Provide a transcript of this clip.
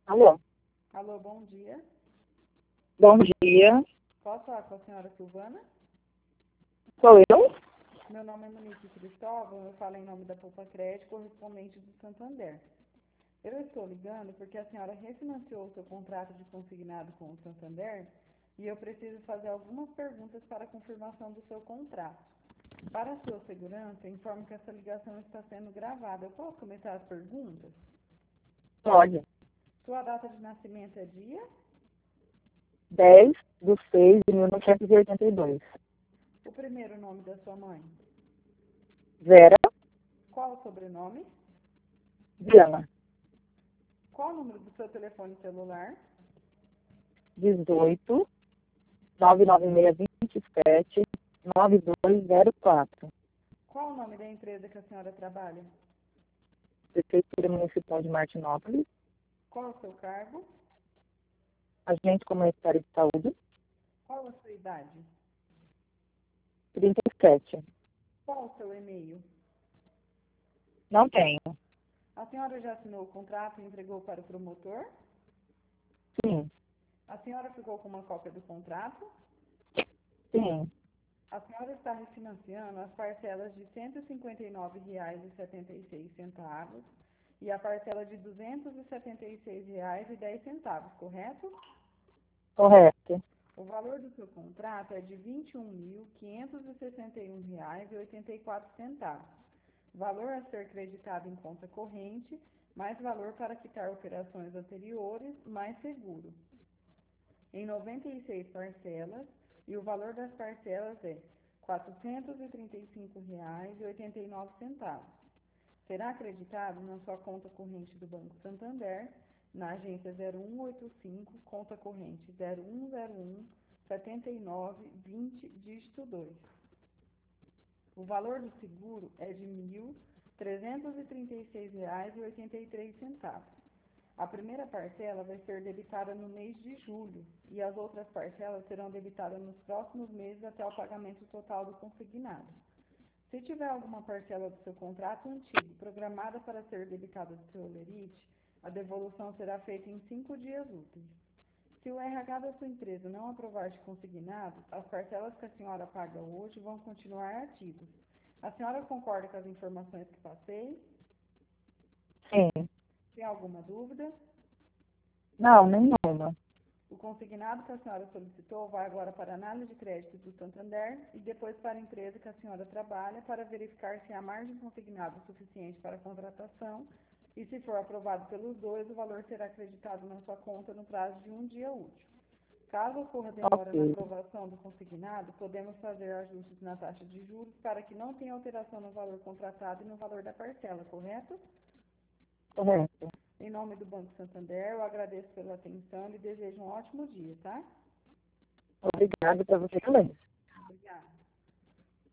Alô, Alô, bom dia. bom dia. Posso falar com a senhora Silvana? Sou eu? Meu nome é Monique Cristóvão, eu falo em nome da Poupa Crédito, correspondente do Santander. Eu estou ligando porque a senhora refinanciou o seu contrato de consignado com o Santander e eu preciso fazer algumas perguntas para a confirmação do seu contrato. Para a sua segurança, informo que essa ligação está sendo gravada. Eu posso começar as perguntas? Pode. Sua data de nascimento é dia? 10/6/1982. O primeiro nome da sua mãe? Vera Qual o sobrenome? Viana. Qual o número do seu telefone celular? 18 99627 9204. Qual o nome da empresa que a senhora trabalha? Prefeitura Municipal de Martinópolis. Qual o seu cargo? Agente comunitário de saúde. Qual a sua idade? 37. Qual o seu e-mail? Não tenho. A senhora já assinou o contrato e entregou para o promotor? Sim. A senhora ficou com uma cópia do contrato? Sim. A senhora está refinanciando as parcelas de R$ 159,76 e a parcela de R$ 276,10, correto? Correto. O valor do seu contrato é de R$ 21.561,84. Valor a ser creditado em conta corrente, mais valor para quitar operações anteriores, mais seguro. Em 96 parcelas, e o valor das parcelas é R$ 435,89. Será acreditado na sua conta corrente do Banco Santander, na agência 0185, conta corrente 0101 7920, dígito 2. O valor do seguro é de R$ 1.336,83. A primeira parcela vai ser debitada no mês de julho e as outras parcelas serão debitadas nos próximos meses até o pagamento total do consignado. Se tiver alguma parcela do seu contrato antigo programada para ser debitada do seu holerite, a devolução será feita em 5 dias úteis. Se o RH da sua empresa não aprovar de consignado, as parcelas que a senhora paga hoje vão continuar ativas. A senhora concorda com as informações que passei? Sim. Tem alguma dúvida? Não, nenhuma. O consignado que a senhora solicitou vai agora para a análise de crédito do Santander e depois para a empresa que a senhora trabalha para verificar se há margem consignada suficiente para a contratação e, se for aprovado pelos dois, o valor será acreditado na sua conta no prazo de 1 dia útil. Caso ocorra demora na Ok. aprovação do consignado, podemos fazer ajustes na taxa de juros para que não tenha alteração no valor contratado e no valor da parcela, correto? Correto. Em nome do Banco Santander, eu agradeço pela atenção e desejo um ótimo dia, tá? Obrigada para você também. Obrigada.